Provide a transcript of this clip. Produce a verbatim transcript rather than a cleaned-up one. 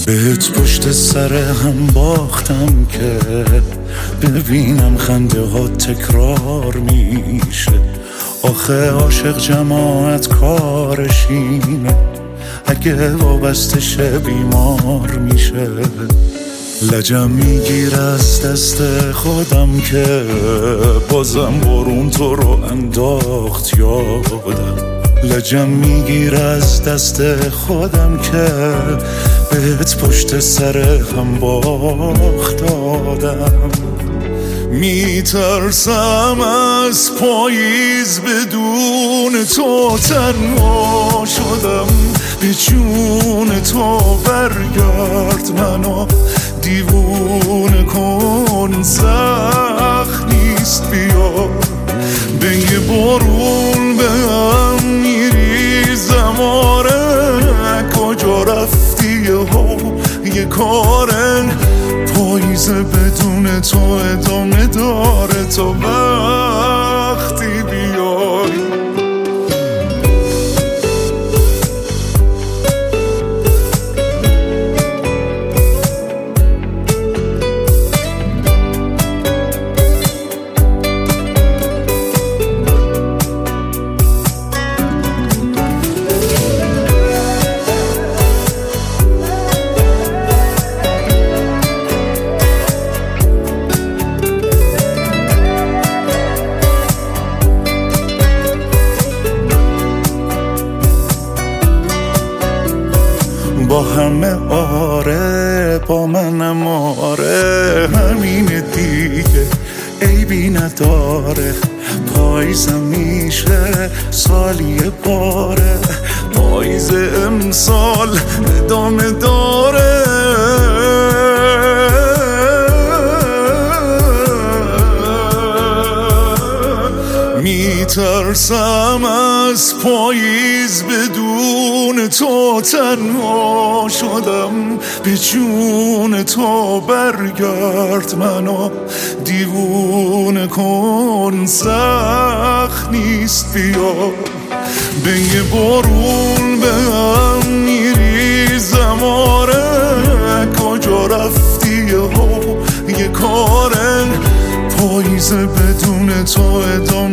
بهت پشت سر هم باختم که ببینم خنده ها تکرار میشه. آخه عاشق جماعت کارش اینه، اگه وابسته شه بیمار میشه. لجم میگیر از دست خودم که بازم بارون تو رو انداخت یادم. لجم میگیر از دست خودم که بهت پشت سر هم باخت دادم. میترسم از پاییز بدون تو تنها شدم، به جون تو برگرد منو دیوونه کن، سخت نیست بیا. به یه بارون به هم میریزم، آره کجا رفتی ها یه کارن. پاییز بدون تو ادامه داره تا وقتی بیای. با همه آره، با منم آره، همین دیگه عیبی نداره. پاییزم میشه سالی باره، پاییز امسال ادامه داره. میترسم از پاییز بدون تو تنها شدم، به جون تو برگرد منو دیوونه کن، سخت نیست بیا. به یه بارون به هم میریزم، آره کجا رفتی ها یه کارن. پاییز بدون تو ادامه